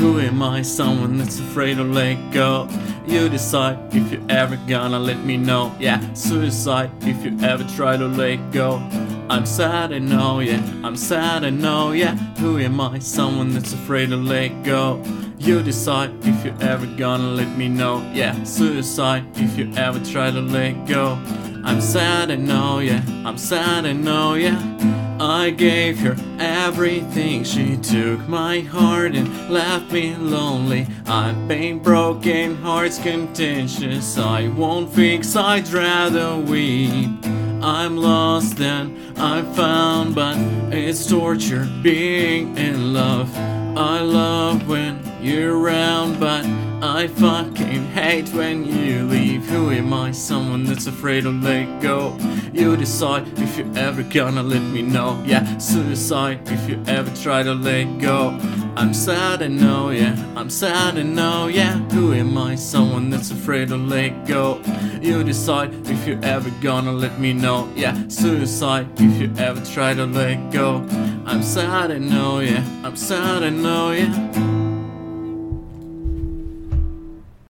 Who am I? Someone that's afraid to let go. You decide if you're ever gonna let me know. Yeah, suicide if you ever try to let go. I'm sad, I know, yeah, I'm sad, I know, yeah. Who am I? Someone that's afraid to let go. You decide if you're ever gonna let me know. Yeah, suicide if you ever try to let go. I'm sad, I know, yeah, I'm sad, I know, yeah. I gave her everything, she took my heart and left me lonely. I've been broken, heart's contentious, I won't fix, I'd rather weep. I'm lost and I'm found, but it's torture being in love. I love when you're around, but I fucking hate when you leave. Who am I? Someone that's afraid to let go. You decide if you're ever gonna let me know. Yeah, suicide if you ever try to let go. I'm sad, I know, yeah, I'm sad, I know, yeah. Who am I? Someone that's afraid to let go. You decide if you're ever gonna let me know. Yeah, suicide if you ever try to let go. I'm sad, I know, yeah, I'm sad, I know, yeah.